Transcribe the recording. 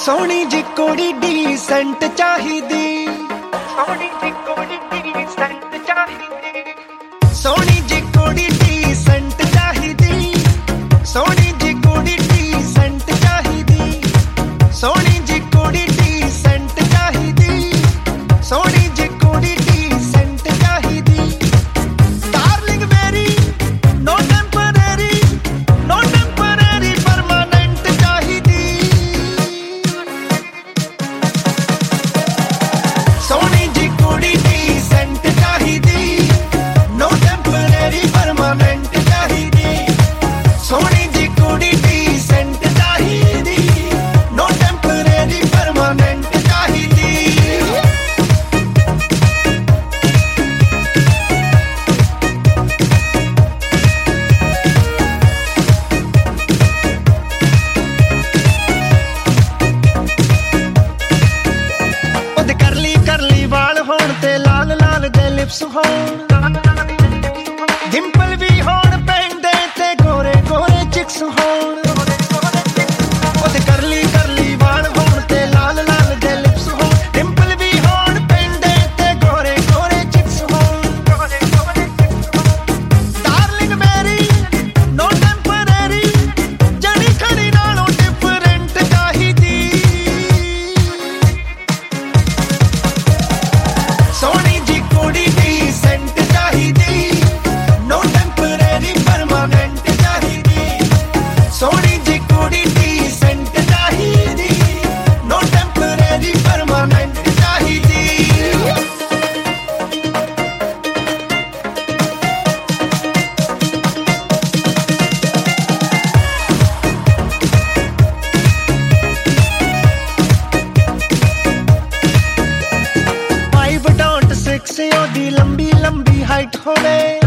सोनी जी कोड़ी डीसेंट चाहिदी, सोनी जी कोड़ी डीसेंट चाहिदी, सोनी जी कोड़ी डीसेंट चाहिदी, सोनी जी कोड़ी डीसेंट चाहिदी, सोनी जी कोड़ी डीसेंट चाहिदी, सोनी जी कोड़ी डीसेंट चाहिदी। डार्लिंग मेरी no temporary, no temporary permanent चाहिदी। सोनी जी कुड़ी डीसेंट चाहिदी, नो टेम्परेरी परमानेंट चाहिदी। सोनी जी कुड़ी डीसेंट चाहिदी, नो टेम्परेरी परमानेंट चाहिदी। ओदे करली करली वाल होण ते लाल लाल दे लिप्स होण, डिंपल भी होण पैंदे ते गोरे गोरे चिक्स होण। ओदे करली करली वाल होण ते लाल लाल दे लिप्स होण, डिंपल भी होण पैंदे ते गोरे गोरे चिक्स होण। डार्लिंग मेरी नो टेम्परेरी, जड़ी खड़ी नालों डिफरेंट चाहिदी। सोनी जी कुड़ी डीसेंट चाहिदी, नो टेम्परेरी परमानेंट चाहिदी। सोनी जी कुड़ी डीसेंट चाहिदी, नो टेम्परेरी परमानेंट चाहिदी। फाइव डॉट सिक्स ओदी लंबी लंबी हाइट होवे,